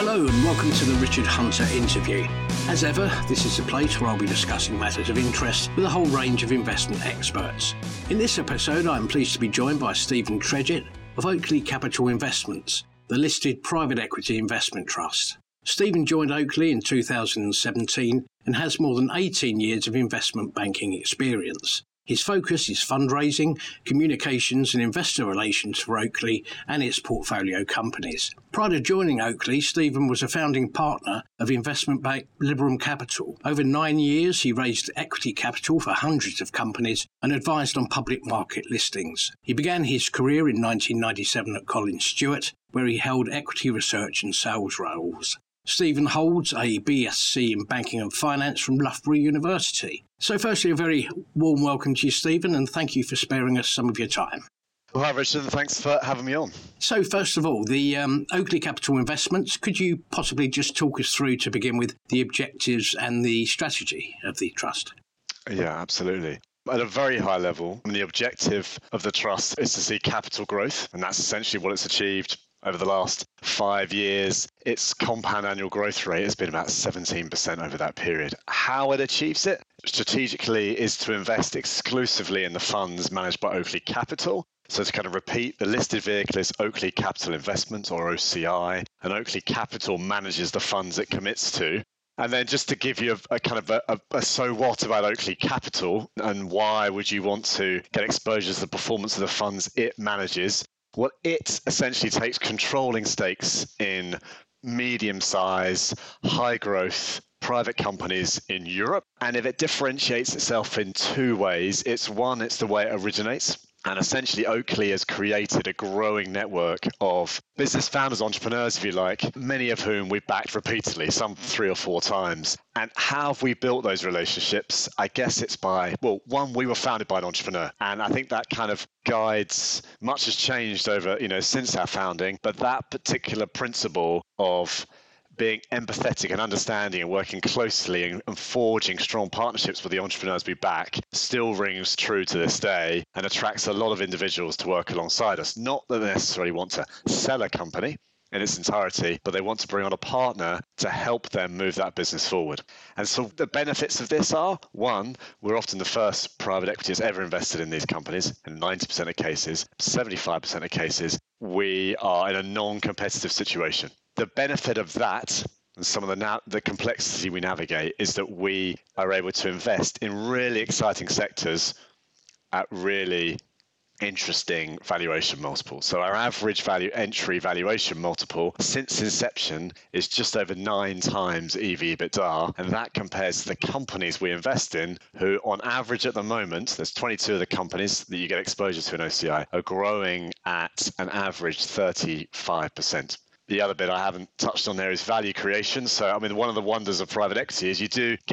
Hello and welcome to the Richard Hunter interview. As ever, this is the place where I'll be discussing matters of interest with a whole range of investment experts. In this episode, I'm pleased to be joined by Stephen Tredget of Oakley Capital Investments, the listed private equity investment trust. Stephen joined Oakley in 2017 and has more than 18 years of investment banking experience. His focus is fundraising, communications and investor relations for Oakley and its portfolio companies. Prior to joining Oakley, Stephen was a founding partner of investment bank Liberum Capital. Over 9 years, he raised equity capital for hundreds of companies and advised on public market listings. He began his career in 1997 at Collins Stewart, where he held equity research and sales roles. Stephen holds a BSc in Banking and Finance from Loughborough University. So firstly, a very warm welcome to you, Stephen, and thank you for sparing us some of your time. Well, hi, Richard, and thanks for having me on. So first of all, the Oakley Capital Investments, could you possibly just talk us through, to begin with, the objectives and the strategy of the trust? Yeah, absolutely. At a very high level, the objective of the trust is to see capital growth, and that's essentially what it's achieved over the last 5 years. Its compound annual growth rate has been about 17% over that period. How it achieves it strategically is to invest exclusively in the funds managed by Oakley Capital. So to kind of repeat, the listed vehicle is Oakley Capital Investments, or OCI, and Oakley Capital manages the funds it commits to. And then just to give you a kind of a so what about Oakley Capital and why would you want to get exposure to the performance of the funds it manages. Well, it essentially takes controlling stakes in medium-sized, high-growth private companies in Europe. And if it differentiates itself in two ways, it's the way it originates. And essentially, Oakley has created a growing network of business founders, entrepreneurs, if you like, many of whom we've backed repeatedly, some 3 or 4 times. And how have we built those relationships? I guess it's by, one, we were founded by an entrepreneur. And I think that kind of guides, much has changed over, since our founding. But that particular principle of being empathetic and understanding and working closely and forging strong partnerships with the entrepreneurs we back still rings true to this day and attracts a lot of individuals to work alongside us. Not that they necessarily want to sell a company in its entirety, but they want to bring on a partner to help them move that business forward. And so the benefits of this are, one, we're often the first private equity that's ever invested in these companies. In 90% of cases, 75% of cases, we are in a non-competitive situation. The benefit of that, and some of the complexity we navigate, is that we are able to invest in really exciting sectors at really interesting valuation multiples. So our average entry valuation multiple since inception is just over 9 times EV/EBITDA, and that compares to the companies we invest in, who on average at the moment, there's 22 of the companies that you get exposure to in OCI, are growing at an average 35%. The other bit I haven't touched on there is value creation. So, one of the wonders of private equity is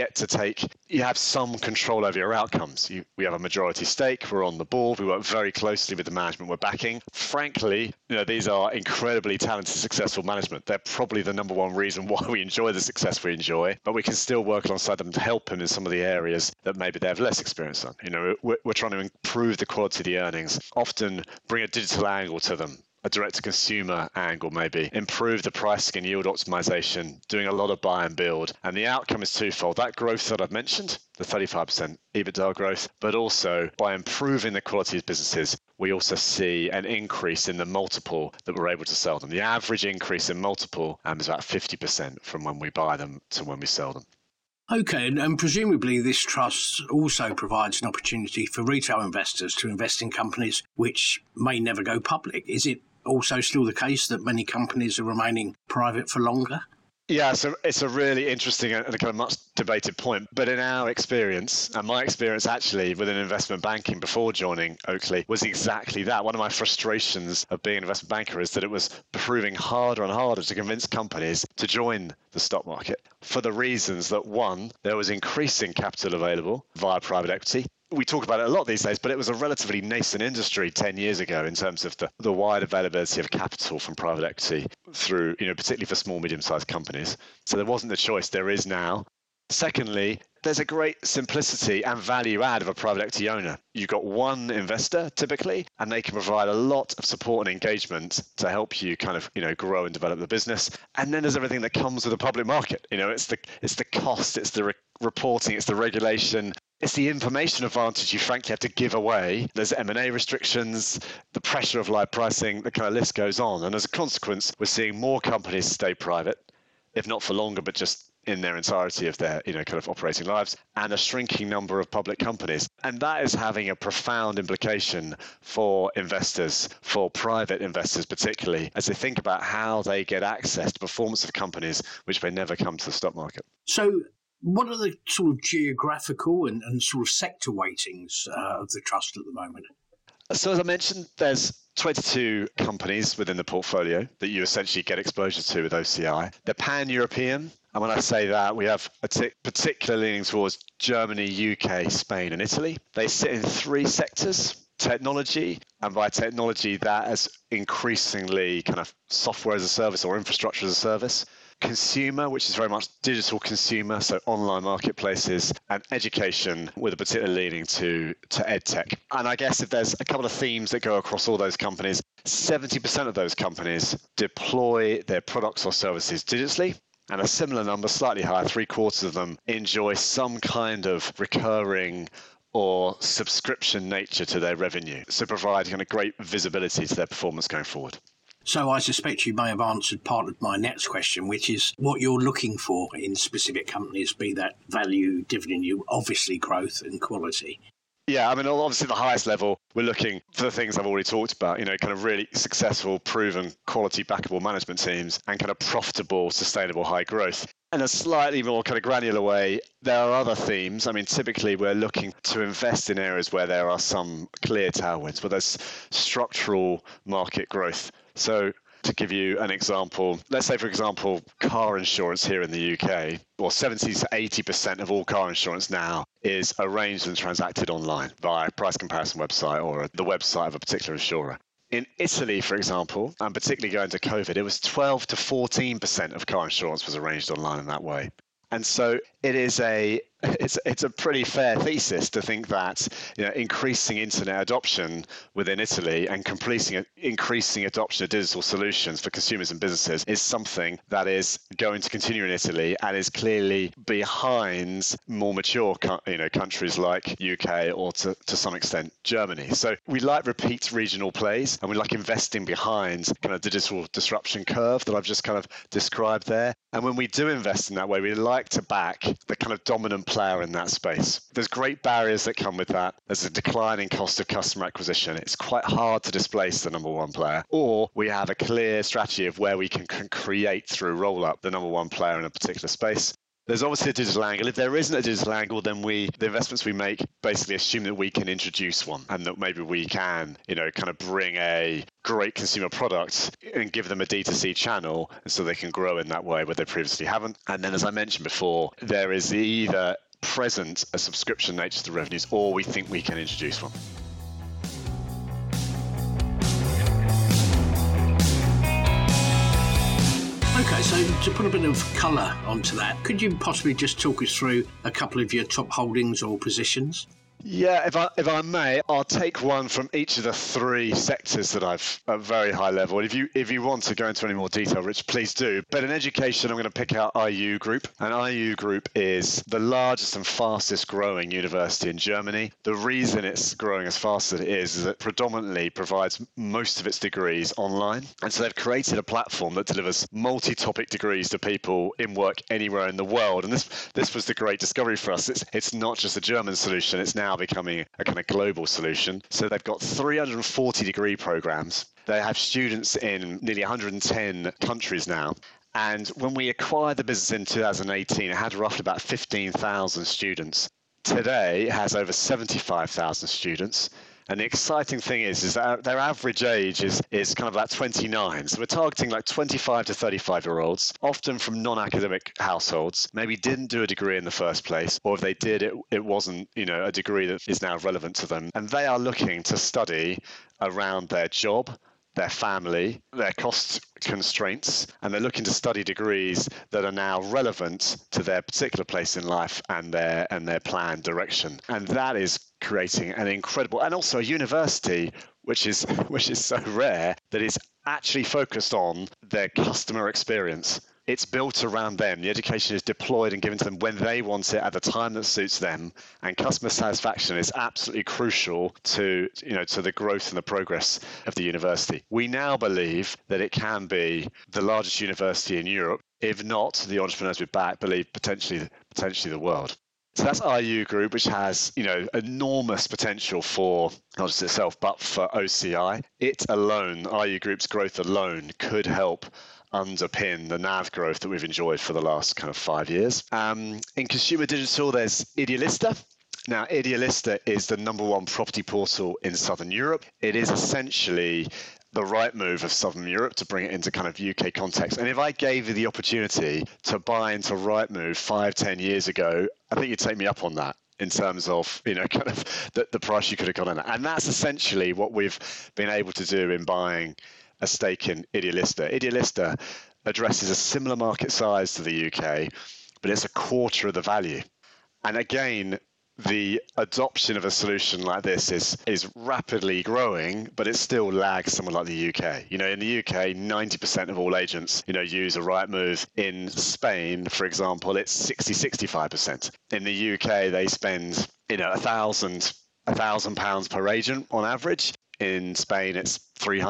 you have some control over your outcomes. We have a majority stake, we're on the board, we work very closely with the management we're backing. Frankly, these are incredibly talented, successful management. They're probably the number one reason why we enjoy the success we enjoy, but we can still work alongside them to help them in some of the areas that maybe they have less experience on. We're trying to improve the quality of the earnings, often bring a digital angle to them, a direct-to-consumer angle maybe, improve the pricing and yield optimization, doing a lot of buy and build. And the outcome is twofold. That growth that I've mentioned, the 35% EBITDA growth, but also by improving the quality of businesses, we also see an increase in the multiple that we're able to sell them. The average increase in multiple is about 50% from when we buy them to when we sell them. Okay, and presumably this trust also provides an opportunity for retail investors to invest in companies which may never go public. Is it also still the case that many companies are remaining private for longer? Yeah, so it's a really interesting and a kind of much debated point. But in our experience, and my experience actually within investment banking before joining Oakley, was exactly that. One of my frustrations of being an investment banker is that it was proving harder and harder to convince companies to join the stock market for the reasons that, one, there was increasing capital available via private equity. We talk about it a lot these days, but it was a relatively nascent industry 10 years ago in terms of the wide availability of capital from private equity through, particularly for small, medium-sized companies. So there wasn't the choice. There is now. Secondly, there's a great simplicity and value add of a private equity owner. You've got one investor typically, and they can provide a lot of support and engagement to help you kind of, grow and develop the business. And then there's everything that comes with the public market. It's the cost, it's the reporting, it's the regulation, it's the information advantage you frankly have to give away. There's M&A restrictions, the pressure of live pricing, the kind of list goes on. And as a consequence, we're seeing more companies stay private, if not for longer, but just in their entirety of their, kind of operating lives, and a shrinking number of public companies. And that is having a profound implication for investors, for private investors particularly, as they think about how they get access to performance of companies which may never come to the stock market. So what are the sort of geographical and sort of sector weightings of the trust at the moment? So as I mentioned, there's 22 companies within the portfolio that you essentially get exposure to with OCI. They're pan-European. And when I say that, we have a particular leaning towards Germany, UK, Spain, and Italy. They sit in three sectors: technology, and by technology, that is increasingly kind of software as a service or infrastructure as a service. Consumer, which is very much digital consumer, so online marketplaces, and education with a particular leaning to edtech. And I guess if there's a couple of themes that go across all those companies, 70% of those companies deploy their products or services digitally. And a similar number, slightly higher, 3/4 of them enjoy some kind of recurring or subscription nature to their revenue. So provide kind of great visibility to their performance going forward. So I suspect you may have answered part of my next question, which is what you're looking for in specific companies, be that value, dividend yield, obviously growth and quality. Yeah, I mean, obviously at the highest level, we're looking for the things I've already talked about, kind of really successful, proven, quality, backable management teams and kind of profitable, sustainable high growth. In a slightly more kind of granular way, there are other themes. I mean, typically we're looking to invest in areas where there are some clear tailwinds, where there's structural market growth. So to give you an example, let's say, for example, car insurance here in the UK, or 70 to 80% of all car insurance now is arranged and transacted online via a price comparison website or the website of a particular insurer. In Italy, for example, and particularly going to COVID, it was 12 to 14% of car insurance was arranged online in that way. And so it's a pretty fair thesis to think that increasing internet adoption within Italy and increasing adoption of digital solutions for consumers and businesses is something that is going to continue in Italy and is clearly behind more mature countries like UK or to some extent Germany. So we like repeat regional plays and we like investing behind kind of digital disruption curve that I've just kind of described there. And when we do invest in that way, we like to back the kind of dominant player in that space. There's great barriers that come with that. There's a declining cost of customer acquisition. It's quite hard to displace the number one player. Or we have a clear strategy of where we can create through roll up the number one player in a particular space. There's obviously a digital angle. If there isn't a digital angle, then the investments we make basically assume that we can introduce one and that maybe we can, kind of bring a great consumer product and give them a D2C channel so they can grow in that way where they previously haven't. And then, as I mentioned before, there is either present a subscription nature to the revenues or we think we can introduce one. Okay, so to put a bit of colour onto that, could you possibly just talk us through a couple of your top holdings or positions? Yeah, if I may, I'll take one from each of the three sectors that I've at very high level. If you want to go into any more detail, Rich, please do. But in education, I'm going to pick out IU Group. And IU Group is the largest and fastest growing university in Germany. The reason it's growing as fast as it is it predominantly provides most of its degrees online. And so they've created a platform that delivers multi-topic degrees to people in work anywhere in the world. And this was the great discovery for us. It's not just a German solution. It's now becoming a kind of global solution. So they've got 340 degree programs. They have students in nearly 110 countries now. And when we acquired the business in 2018, it had roughly about 15,000 students. Today, it has over 75,000 students. And the exciting thing is that their average age is kind of about 29. So we're targeting like 25 to 35-year-olds, often from non-academic households, maybe didn't do a degree in the first place, or if they did, it wasn't, a degree that is now relevant to them. And they are looking to study around their job, their family, their cost constraints, and they're looking to study degrees that are now relevant to their particular place in life and their planned direction. And that is creating an incredible, and also a university which is so rare, that is actually focused on their customer experience. It's built around them. The education is deployed and given to them when they want it at the time that suits them. And customer satisfaction is absolutely crucial to the growth and the progress of the university. We now believe that it can be the largest university in Europe, if not, the entrepreneurs we back believe potentially the world. So that's IU Group, which has, enormous potential for not just itself, but for OCI. It alone, IU Group's growth alone, could help underpin the NAV growth that we've enjoyed for the last kind of 5 years. In consumer digital, there's Idealista. Now, Idealista is the number one property portal in Southern Europe. It is essentially the Rightmove of Southern Europe, to bring it into kind of UK context. And if I gave you the opportunity to buy into Rightmove 5-10 years ago, I think you'd take me up on that in terms of, kind of the price you could have got on that. And that's essentially what we've been able to do in buying a stake in Idealista. Idealista addresses a similar market size to the UK, but it's a quarter of the value. And again, the adoption of a solution like this is rapidly growing, but it still lags someone like the UK. In the UK, 90% of all agents, use a Rightmove. In Spain, for example, it's 60-65%. In the UK, they spend, £1,000 per agent on average. In Spain, it's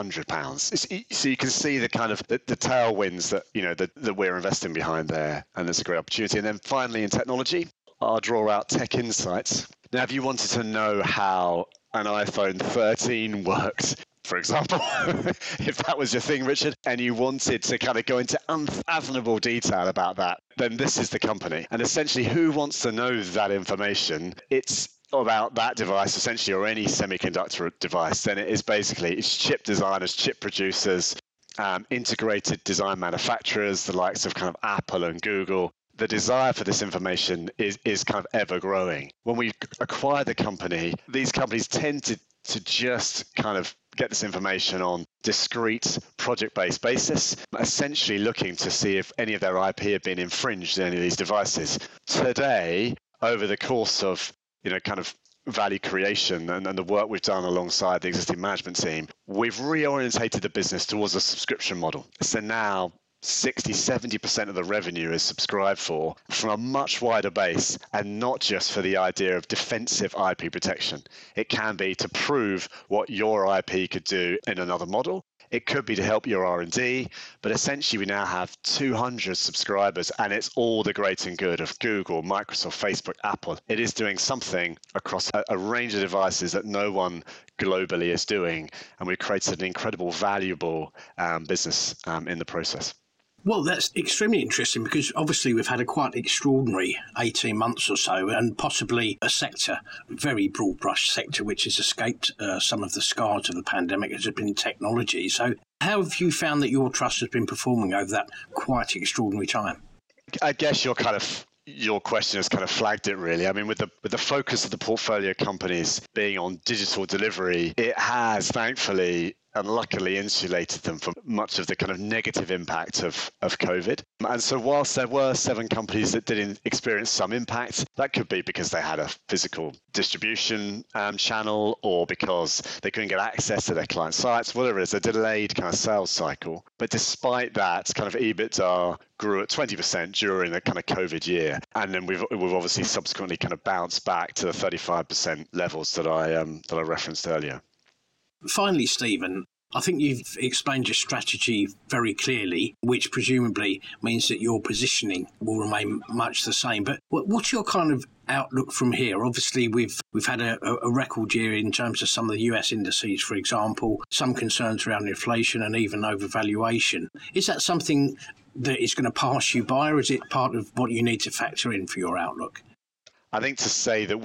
£300. So you can see the kind of the tailwinds that we're investing behind there, and there's a great opportunity. And then finally, in technology, I'll draw out Tech Insights. Now, if you wanted to know how an iPhone 13 works, for example, if that was your thing, Richard, and you wanted to kind of go into unfathomable detail about that, then this is the company. And essentially, who wants to know that information? It's about that device, essentially, or any semiconductor device. Then it's chip designers, chip producers, integrated design manufacturers, the likes of kind of Apple and Google. The desire for this information is kind of ever growing. When we acquire the company, these companies tend to just kind of get this information on discrete project-based basis, essentially looking to see if any of their IP had been infringed in any of these devices. Today, over the course of kind of value creation and the work we've done alongside the existing management team, we've reorientated the business towards a subscription model. So now 60-70% of the revenue is subscribed for from a much wider base, and not just for the idea of defensive IP protection. It can be to prove what your IP could do in another model. It could be to help your R&D, but essentially we now have 200 subscribers, and it's all the great and good of Google, Microsoft, Facebook, Apple. It is doing something across a range of devices that no one globally is doing, and we've created an incredible, valuable business in the process. Well, that's extremely interesting, because obviously we've had a quite extraordinary 18 months or so, and possibly a sector, very broad brush sector, which has escaped some of the scars of the pandemic, has been technology. So how have you found that your trust has been performing over that quite extraordinary time? I guess your question has kind of flagged it, really. I mean, with the focus of the portfolio companies being on digital delivery, it has thankfully and luckily insulated them from much of the kind of negative impact of COVID. And so whilst there were 7 companies that did experience some impact, that could be because they had a physical distribution channel, or because they couldn't get access to their client sites, whatever it is, a delayed kind of sales cycle. But despite that, kind of EBITDA grew at 20% during the kind of COVID year. And then we've obviously subsequently kind of bounced back to the 35% levels that I referenced earlier. Finally, Stephen, I think you've explained your strategy very clearly, which presumably means that your positioning will remain much the same. But what's your kind of outlook from here? Obviously, we've had a record year in terms of some of the US indices, for example, some concerns around inflation and even overvaluation. Is that something that is going to pass you by, or is it part of what you need to factor in for your outlook? I think to say that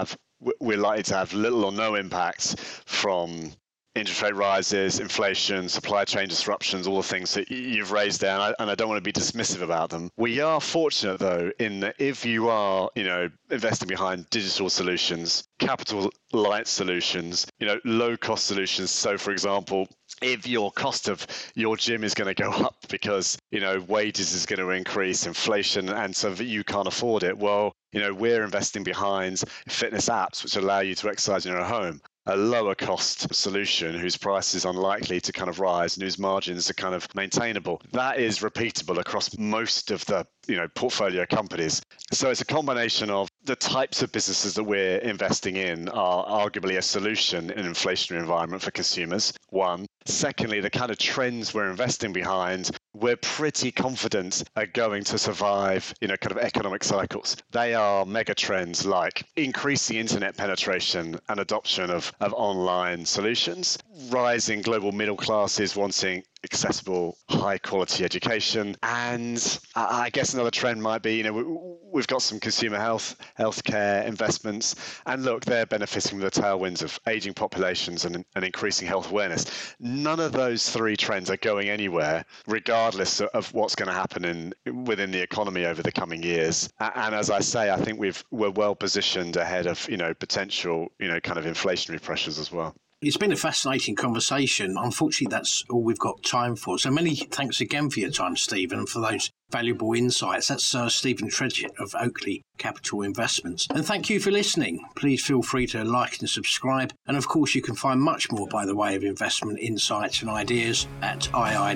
we're likely to have little or no impact from interest rate rises, inflation, supply chain disruptions, all the things that you've raised there, and I don't want to be dismissive about them. We are fortunate, though, in that if you are, investing behind digital solutions, capital light solutions, low cost solutions. So, for example, if your cost of your gym is going to go up because, wages is going to increase, inflation, and so that you can't afford it, well, we're investing behind fitness apps which allow you to exercise in your home. A lower cost solution whose price is unlikely to kind of rise and whose margins are kind of maintainable. That is repeatable across most of the portfolio companies. So it's a combination of the types of businesses that we're investing in are arguably a solution in an inflationary environment for consumers, one. Secondly, the kind of trends we're investing behind, we're pretty confident are going to survive, kind of economic cycles. They are mega trends like increasing internet penetration and adoption of online solutions, rising global middle classes wanting accessible, high-quality education. And I guess another trend might be, we've got some consumer healthcare investments. And look, they're benefiting from the tailwinds of aging populations and increasing health awareness. None of those three trends are going anywhere, regardless of what's going to happen within the economy over the coming years. And as I say, I think we're well positioned ahead of, potential, kind of inflationary pressures as well. It's been a fascinating conversation. Unfortunately, that's all we've got time for. So many thanks again for your time, Stephen, and for those valuable insights. That's Stephen Tredget of Oakley Capital Investments. And thank you for listening. Please feel free to like and subscribe. And of course, you can find much more by the way of investment insights and ideas at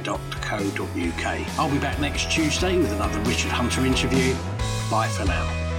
ii.co.uk. I'll be back next Tuesday with another Richard Hunter interview. Bye for now.